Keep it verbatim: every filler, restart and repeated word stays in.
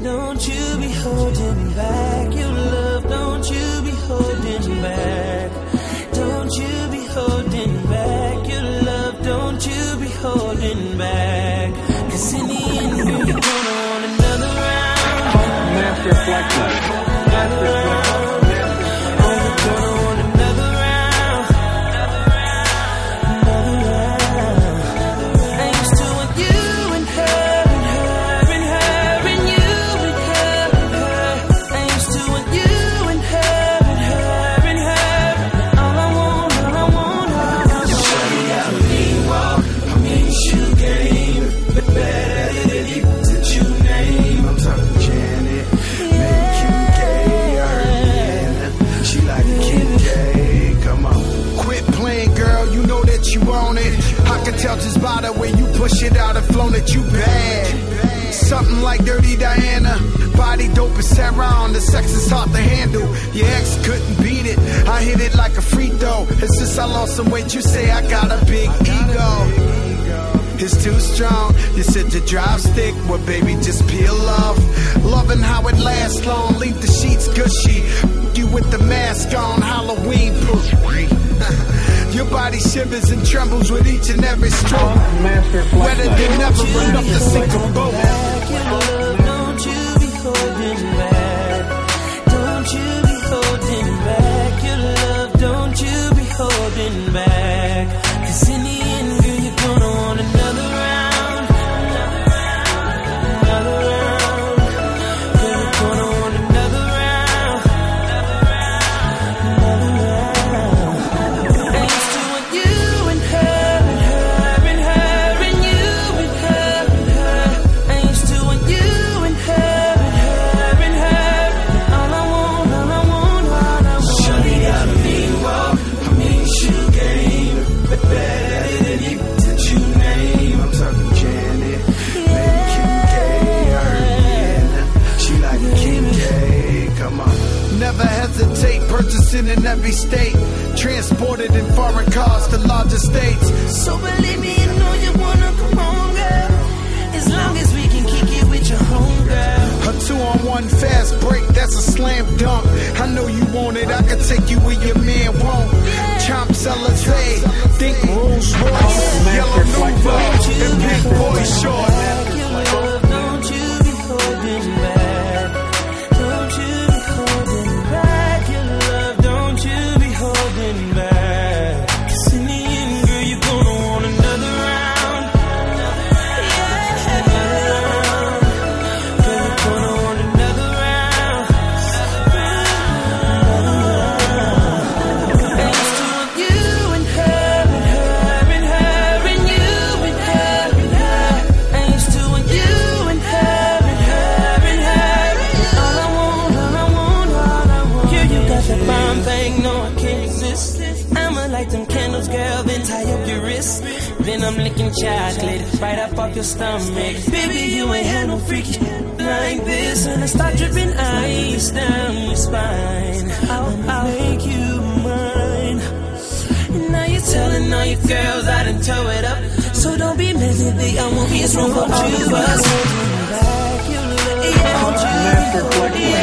don't you be holding back your love, don't you be holding back. Don't you be holding back your love, don't you be holding back. Cause in the end, girl, you're gonna want another round. Master Flexer. Master Flexer. Tell just by the way you push it out and flown that you bad. Something like Dirty Diana, body dope as Sarah on. The sex is hard to handle. Your ex couldn't beat it. I hit it like a free throw. And since I lost some weight, you say I got a big ego. It's too strong. You said your drive stick, well baby just peel off. Loving how it lasts long. Leave the sheets gushy. You with the mask on, Halloween proof. Your body shivers and trembles with each and every stroke. Wetter than never enough to sink a boat. Don't you be holding back. Don't you be holding back your love. Don't you be holding back. Cause in the end, girl, you're gonna want another round. Another round. Girl, you're gonna want another round. Another round. Never hesitate, purchasing in every state, transported in foreign cars to larger states. So believe me, you know you wanna come home, girl. As long as we can kick it with your home, girl. A two-on-one fast break, that's a slam dunk. I know you want it, I can take you where your man won't. Champs-Élysées, think Rolls Royce, Yellow Nova, and big boy short. Don't you be holding back. Don't you be holding back your love. Don't you be holding back. Cause in the end, girl, you're gonna want another round. Yeah, another round. Girl, you're gonna want another round. Another round. I used to want you and her and her and her and you and her and her. I used to want you and her and her and her. All I want, all I want, all I want. Girl, you got that bomb thing, no, I can't resist. I'ma light them candles, girl, then tie up your wrist. Then I'm licking chocolate right up off your stomach. Baby, you ain't had no freaky like this. And I start dripping ice down your spine. I'll, I'll make you mine. And now you're telling all your girls I done tow it up. So don't be mad at me, I won't be as wrong for all of us. Yeah, don't you be holding back.